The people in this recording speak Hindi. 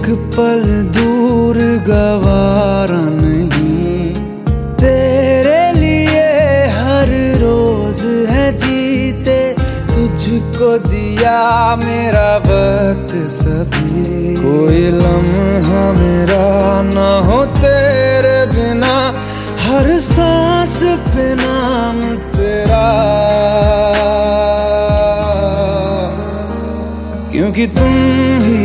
पल दूर गवारा नहीं, तेरे लिए हर रोज है जीते, तुझको दिया मेरा वक्त सभी। कोई लम्हा मेरा ना हो तेरे बिना, हर सांस पे नाम तेरा, क्योंकि तुम ही